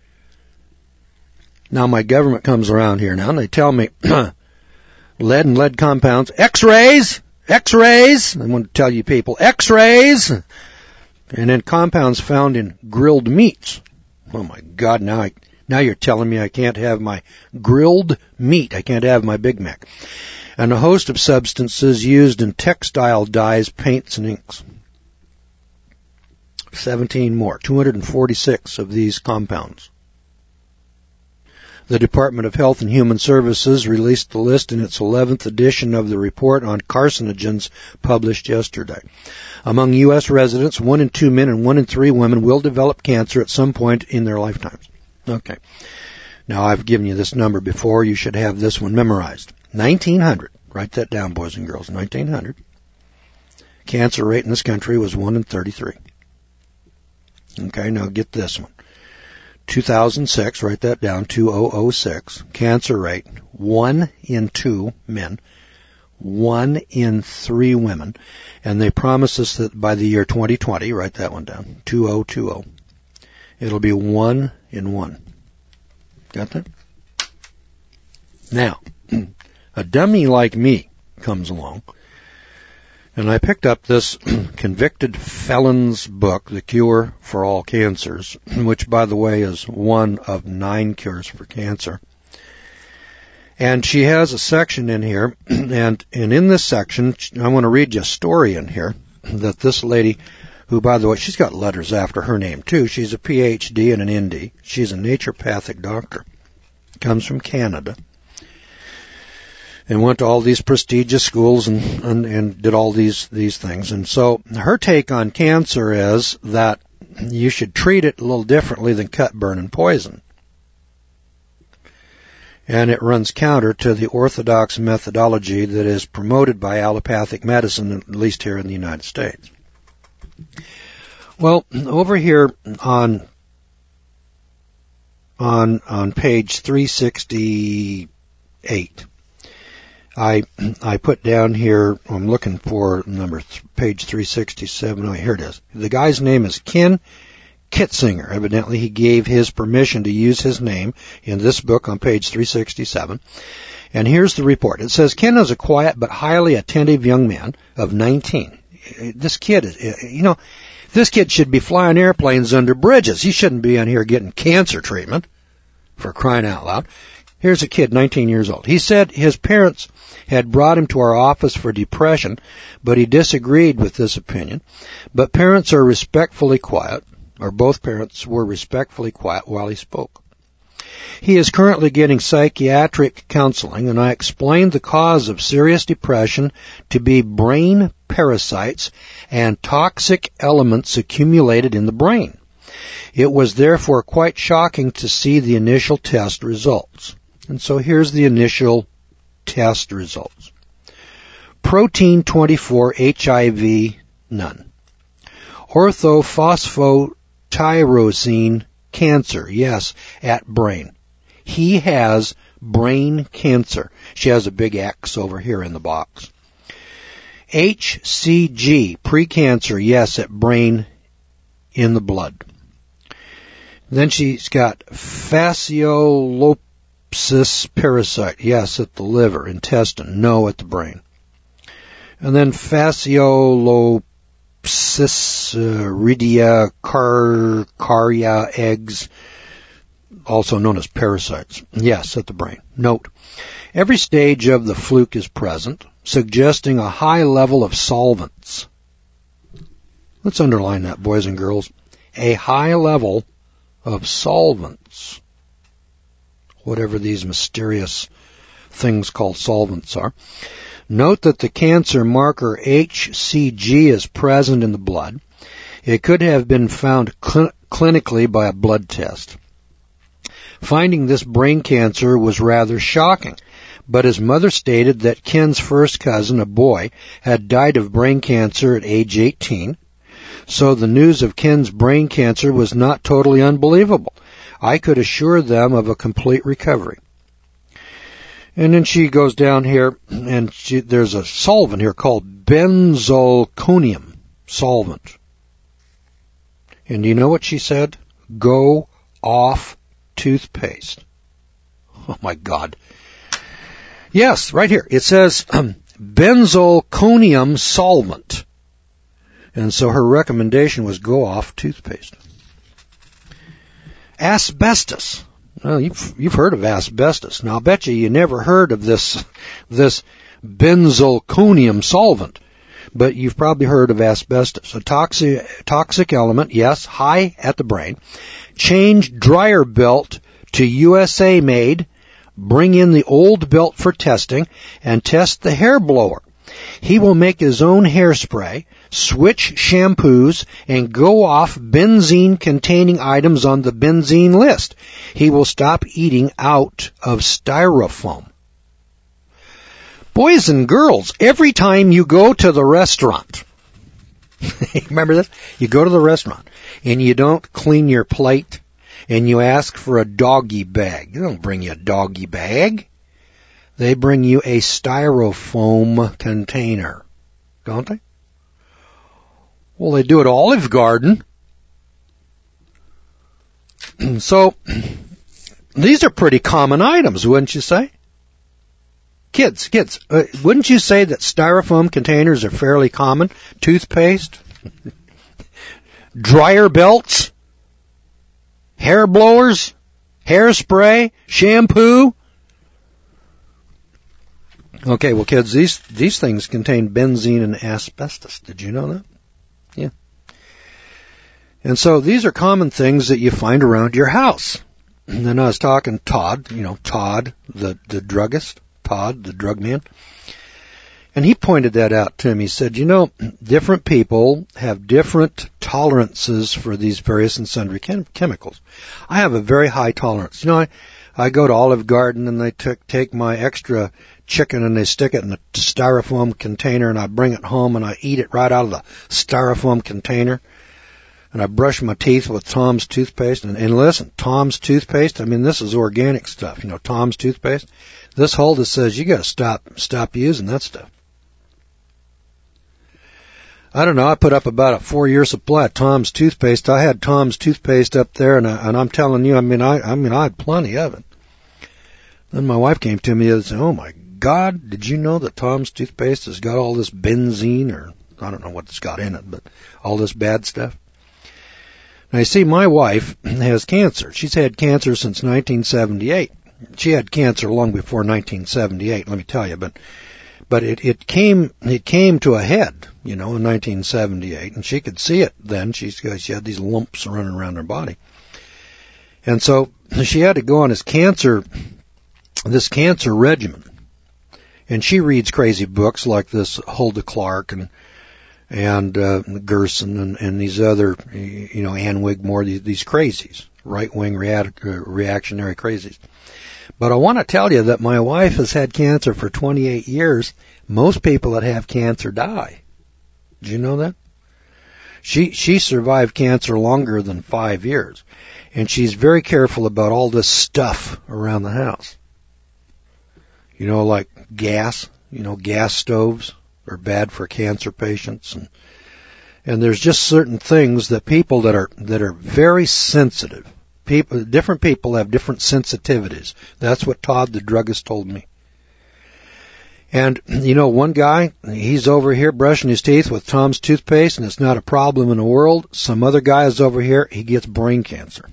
Now my government comes around here now and they tell me, lead and lead compounds, x-rays. I want to tell you people, x-rays. And then compounds found in grilled meats. Oh my God, now you're telling me I can't have my grilled meat. I can't have my Big Mac. And a host of substances used in textile dyes, paints, and inks. 17 more, 246 of these compounds. The Department of Health and Human Services released the list in its 11th edition of the report on carcinogens published yesterday. Among U.S. residents, 1 in 2 men and 1 in 3 women will develop cancer at some point in their lifetimes. Okay. Now, I've given you this number before. You should have this one memorized. 1900. Write that down, boys and girls. 1900. Cancer rate in this country was 1 in 33. Okay, now get this one. 2006, write that down, 2006. Cancer rate, 1 in 2 men, 1 in 3 women. And they promise us that by the year 2020, write that one down, 2020, it'll be 1 in 1. Got that? Now, a dummy like me comes along, and I picked up this convicted felon's book, The Cure for All Cancers, which, by the way, is one of 9 cures for cancer. And she has a section in here, and in this section, I want to read you a story in here that this lady, who, by the way, she's got letters after her name, too. She's a Ph.D. and an ND. She's a naturopathic doctor. Comes from Canada. And went to all these prestigious schools and did all these things. And so her take on cancer is that you should treat it a little differently than cut, burn, and poison. And it runs counter to the orthodox methodology that is promoted by allopathic medicine, at least here in the United States. Well, over here on page 368, I put down here, I'm looking for page 367. Oh, here it is. The guy's name is Ken Kitzinger. Evidently, he gave his permission to use his name in this book on page 367. And here's the report. It says, Ken is a quiet but highly attentive young man of 19. This kid this kid should be flying airplanes under bridges. He shouldn't be in here getting cancer treatment, for crying out loud. Here's a kid, 19 years old. He said his parents had brought him to our office for depression, but he disagreed with this opinion. But parents are respectfully quiet, or both parents were respectfully quiet while he spoke. He is currently getting psychiatric counseling, and I explained the cause of serious depression to be brain parasites and toxic elements accumulated in the brain. It was therefore quite shocking to see the initial test results. And so here's the initial test results. Protein 24, HIV, none. Orthophosphotyrosine, cancer, yes, at brain. He has brain cancer. She has a big X over here in the box. HCG, precancer, yes, at brain in the blood. Then she's got fasciolopsis parasite. Yes, at the liver, intestine. No, at the brain. And then fasciolopsis ridia carya eggs, also known as parasites. Yes, at the brain. Note, every stage of the fluke is present, suggesting a high level of solvents. Let's underline that, boys and girls. A high level of solvents. Whatever these mysterious things called solvents are. Note that the cancer marker HCG is present in the blood. It could have been found clinically by a blood test. Finding this brain cancer was rather shocking, but his mother stated that Ken's first cousin, a boy, had died of brain cancer at age 18, so the news of Ken's brain cancer was not totally unbelievable. I could assure them of a complete recovery. And then she goes down here, and there's a solvent here called benzalkonium solvent. And do you know what she said? Go off toothpaste. Oh my God. Yes, right here. It says benzalkonium solvent. And so her recommendation was go off toothpaste. Asbestos. Well, you've heard of asbestos. Now, I bet you never heard of this benzalkonium solvent, but you've probably heard of asbestos. A toxic element, yes, high at the brain. Change dryer belt to USA made. Bring in the old belt for testing and test the hair blower. He will make his own hairspray, switch shampoos, and go off benzene-containing items on the benzene list. He will stop eating out of styrofoam. Boys and girls, every time you go to the restaurant, remember this? You go to the restaurant and you don't clean your plate and you ask for a doggy bag. They don't bring you a doggy bag. They bring you a styrofoam container, don't they? Well, they do at Olive Garden. So, these are pretty common items, wouldn't you say? Kids, wouldn't you say that styrofoam containers are fairly common? Toothpaste, dryer belts, hair blowers, hairspray, shampoo. Okay, well, kids, these things contain benzene and asbestos. Did you know that? Yeah. And so these are common things that you find around your house. And then I was talking to Todd, the druggist, Todd, the drug man. And he pointed that out to me. He said, different people have different tolerances for these various and sundry chemicals. I have a very high tolerance. I go to Olive Garden and they take my extra chicken and they stick it in a styrofoam container and I bring it home and I eat it right out of the styrofoam container. And I brush my teeth with Tom's toothpaste. And listen, Tom's toothpaste, this is organic stuff. Tom's toothpaste. This holder says you got to stop using that stuff. I don't know. I put up about a 4-year supply of Tom's toothpaste. I had Tom's toothpaste up there, and I'm telling you, I had plenty of it. Then my wife came to me and said, "Oh my God, did you know that Tom's toothpaste has got all this benzene, or I don't know what it's got in it, but all this bad stuff?" Now you see, my wife has cancer. She's had cancer since 1978. She had cancer long before 1978, let me tell you, but it came to a head, in 1978, and she could see it then. She had these lumps running around her body. And so she had to go on this cancer regimen. And she reads crazy books like this Hulda Clark and Gerson and these other, Ann Wigmore, these crazies, right-wing reactionary crazies. But I want to tell you that my wife has had cancer for 28 years. Most people that have cancer die. Did you know that? She survived cancer longer than 5 years. And she's very careful about all this stuff around the house. Like gas, gas stoves are bad for cancer patients. And there's just certain things that people that are very sensitive. Different people have different sensitivities. That's what Todd the druggist told me. And, one guy, he's over here brushing his teeth with Tom's toothpaste, and it's not a problem in the world. Some other guy is over here, he gets brain cancer.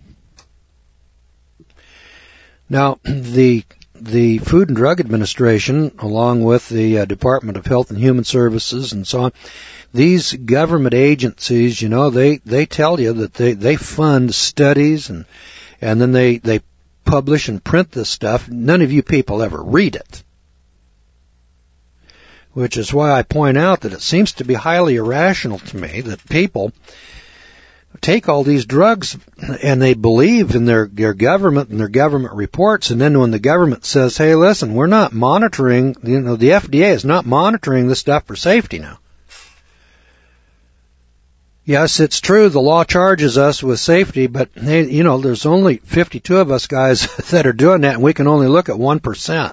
Now, the Food and Drug Administration, along with the Department of Health and Human Services and so on, these government agencies, they tell you that they fund studies and then they publish and print this stuff. None of you people ever read it. Which is why I point out that it seems to be highly irrational to me that people take all these drugs and they believe in their government and their government reports, and then when the government says, hey, listen, we're not monitoring, the FDA is not monitoring this stuff for safety now. Yes, it's true, the law charges us with safety, but hey, there's only 52 of us guys that are doing that, and we can only look at 1%.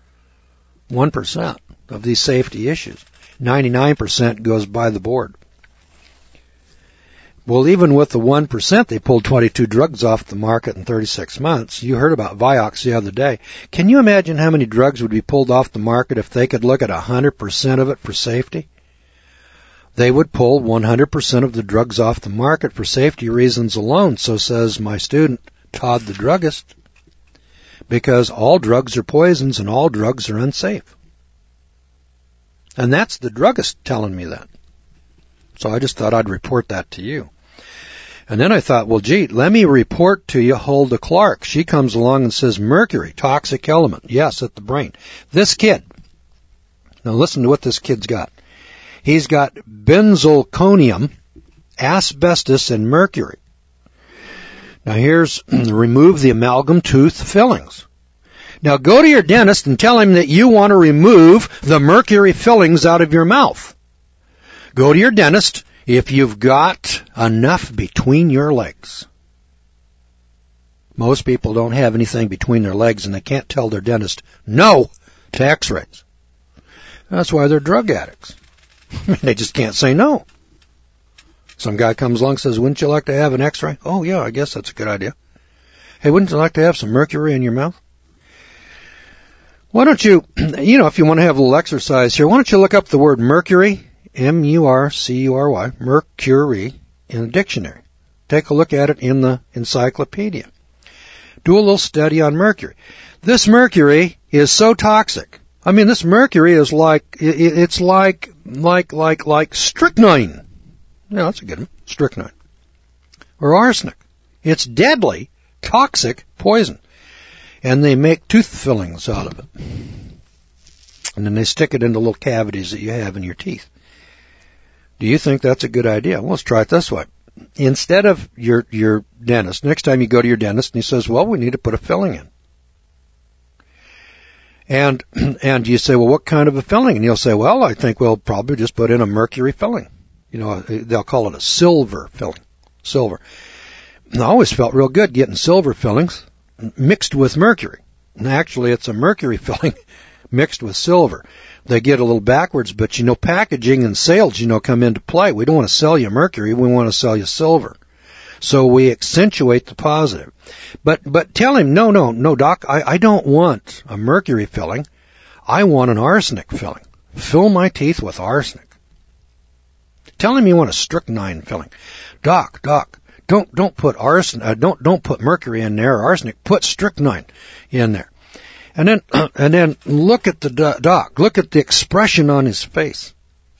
1% of these safety issues. 99% goes by the board. Well, even with the 1%, they pulled 22 drugs off the market in 36 months. You heard about Vioxx the other day. Can you imagine how many drugs would be pulled off the market if they could look at 100% of it for safety? They would pull 100% of the drugs off the market for safety reasons alone, so says my student, Todd the druggist, because all drugs are poisons and all drugs are unsafe. And that's the druggist telling me that. So I just thought I'd report that to you. And then I thought, well, gee, let me report to you Hulda Clark. She comes along and says, mercury, toxic element. Yes, at the brain. This kid, now listen to what this kid's got. He's got benzalkonium, asbestos, and mercury. Now here's, remove the amalgam tooth fillings. Now go to your dentist and tell him that you want to remove the mercury fillings out of your mouth. Go to your dentist if you've got enough between your legs. Most people don't have anything between their legs and they can't tell their dentist no to x-rays. That's why they're drug addicts. They just can't say no. Some guy comes along and says, wouldn't you like to have an x-ray? Oh yeah, I guess that's a good idea. Hey, wouldn't you like to have some mercury in your mouth? Why don't you, if you want to have a little exercise here, why don't you look up the word mercury, M-U-R-C-U-R-Y, mercury, in a dictionary. Take a look at it in the encyclopedia. Do a little study on mercury. This mercury is so toxic. I mean, this mercury is it's like strychnine. Yeah, that's a good one. Strychnine. Or arsenic. It's deadly, toxic poison. And they make tooth fillings out of it. And then they stick it into little cavities that you have in your teeth. Do you think that's a good idea? Well, let's try it this way. Instead of your dentist, next time you go to your dentist and he says, well, we need to put a filling in. And you say, well, what kind of a filling? And he'll say, well, I think we'll probably just put in a mercury filling. They'll call it a silver filling. Silver. And I always felt real good getting silver fillings mixed with mercury. And actually, it's a mercury filling mixed with silver. They get a little backwards, but packaging and sales, come into play. We don't want to sell you mercury. We want to sell you silver. So we accentuate the positive. But tell him, no, doc, I don't want a mercury filling. I want an arsenic filling. Fill my teeth with arsenic. Tell him you want a strychnine filling. Doc, don't put arsenic, don't put mercury in there, or arsenic, put strychnine in there. And then look at the doc, look at the expression on his face.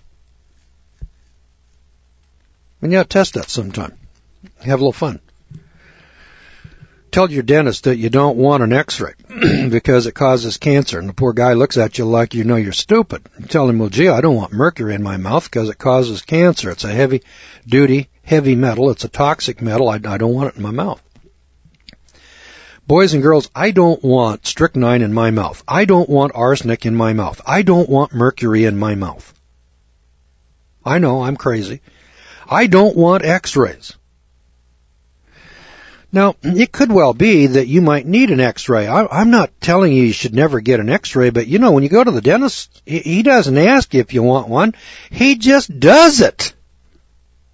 And test that sometime. Have a little fun. Tell your dentist that you don't want an x-ray because it causes cancer, and the poor guy looks at you like you're stupid. Tell him, well, gee, I don't want mercury in my mouth because it causes cancer. It's a heavy-duty, heavy metal. It's a toxic metal. I don't want it in my mouth. Boys and girls, I don't want strychnine in my mouth. I don't want arsenic in my mouth. I don't want mercury in my mouth. I know, I'm crazy. I don't want x-rays. Now, it could well be that you might need an x-ray. I'm not telling you should never get an x-ray, but when you go to the dentist, he doesn't ask you if you want one. He just does it.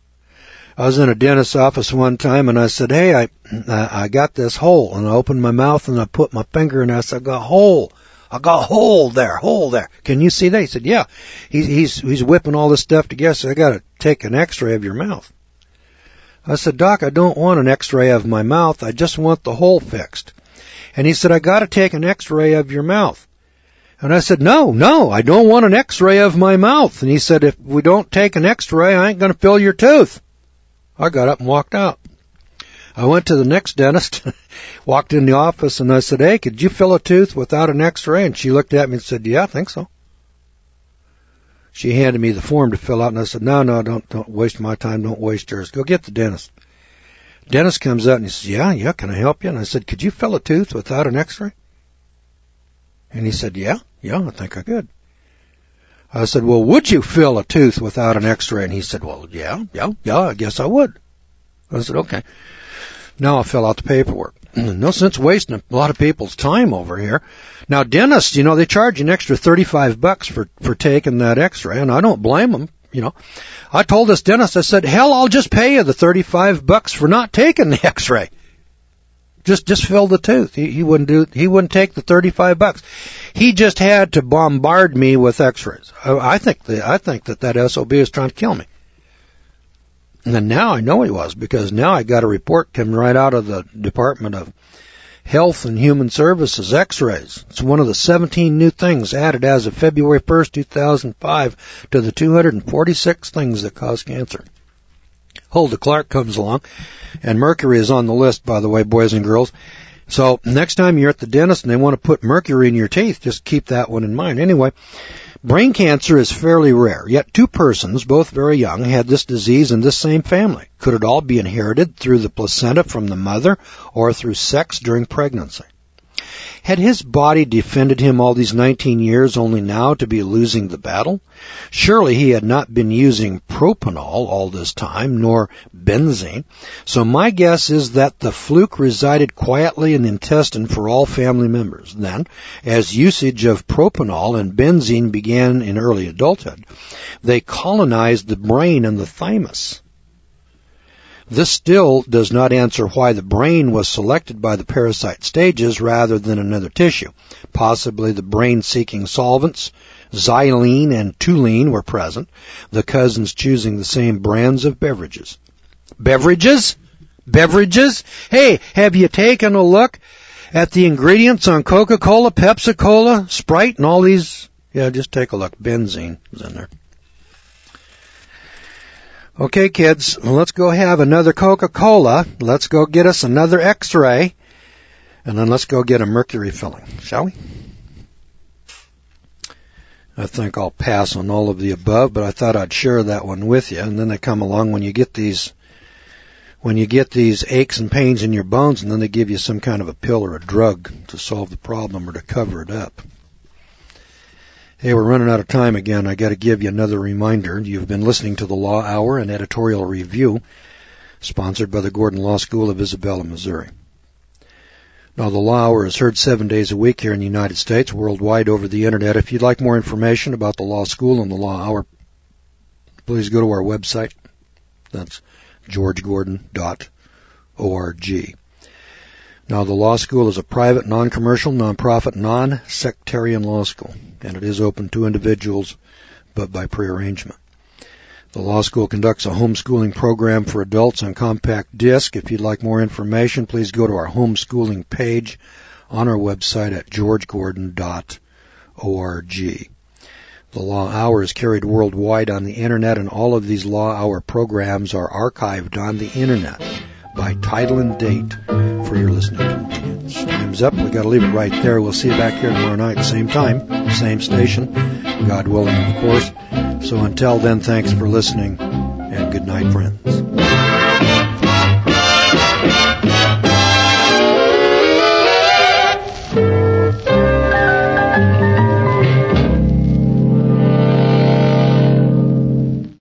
I was in a dentist's office one time, and I said, hey, I got this hole. And I opened my mouth, and I put my finger, and I said, I got a hole there. Can you see that? He said, yeah. He's whipping all this stuff together, so I got to take an x-ray of your mouth. I said, Doc, I don't want an x-ray of my mouth. I just want the hole fixed. And he said, I got to take an x-ray of your mouth. And I said, no, I don't want an x-ray of my mouth. And he said, if we don't take an x-ray, I ain't going to fill your tooth. I got up and walked out. I went to the next dentist, walked in the office, and I said, hey, could you fill a tooth without an x-ray? And she looked at me and said, yeah, I think so. She handed me the form to fill out, and I said, no, don't waste my time, don't waste yours. Go get the dentist. Dentist comes out and he says, yeah, can I help you? And I said, could you fill a tooth without an x-ray? And he said, yeah, I think I could. I said, well, would you fill a tooth without an x-ray? And he said, well, yeah, I guess I would. I said, okay. Now I'll fill out the paperwork. No sense wasting a lot of people's time over here. Now, dentists, they charge you an extra $35 for taking that x-ray, and I don't blame them, I told this dentist, I said, hell, I'll just pay you the $35 for not taking the x-ray. Just fill the tooth. He wouldn't take the $35. He just had to bombard me with x-rays. I think that SOB is trying to kill me. And then now I know he was, because now I got a report coming right out of the Department of Health and Human Services, x-rays. It's one of the 17 new things added as of February 1st, 2005 to the 246 things that cause cancer. Hulda Clark comes along, and mercury is on the list, by the way, boys and girls. So next time you're at the dentist and they want to put mercury in your teeth, just keep that one in mind. Anyway, brain cancer is fairly rare, yet 2 persons, both very young, had this disease in this same family. Could it all be inherited through the placenta from the mother or through sex during pregnancy? Had his body defended him all these 19 years only now to be losing the battle? Surely he had not been using propanol all this time, nor benzene. So my guess is that the fluke resided quietly in the intestine for all family members. Then, as usage of propanol and benzene began in early adulthood, they colonized the brain and the thymus. This still does not answer why the brain was selected by the parasite stages rather than another tissue. Possibly the brain-seeking solvents, xylene and toluene, were present, the cousins choosing the same brands of beverages. Beverages? Hey, have you taken a look at the ingredients on Coca-Cola, Pepsi-Cola, Sprite, and all these? Yeah, just take a look. Benzene is in there. Okay, kids, let's go have another Coca-Cola. Let's go get us another x-ray. And then let's go get a mercury filling, shall we? I think I'll pass on all of the above, but I thought I'd share that one with you. And then they come along when you get these aches and pains in your bones, and then they give you some kind of a pill or a drug to solve the problem or to cover it up. Hey, we're running out of time again. I got to give you another reminder. You've been listening to the Law Hour, an editorial review, sponsored by the Gordon Law School of Isabella, Missouri. Now, the Law Hour is heard 7 days a week here in the United States, worldwide over the Internet. If you'd like more information about the Law School and the Law Hour, please go to our website. That's georgegordon.org. Now, the law school is a private, non-commercial, non-profit, non-sectarian law school, and it is open to individuals, but by prearrangement. The law school conducts a homeschooling program for adults on compact disc. If you'd like more information, please go to our homeschooling page on our website at georgegordon.org. The Law Hour is carried worldwide on the Internet, and all of these Law Hour programs are archived on the Internet by title and date for your listening convenience. Time's up. We got to leave it right there. We'll see you back here tomorrow night, same time, same station, God willing, of course. So until then, thanks for listening, and good night, friends.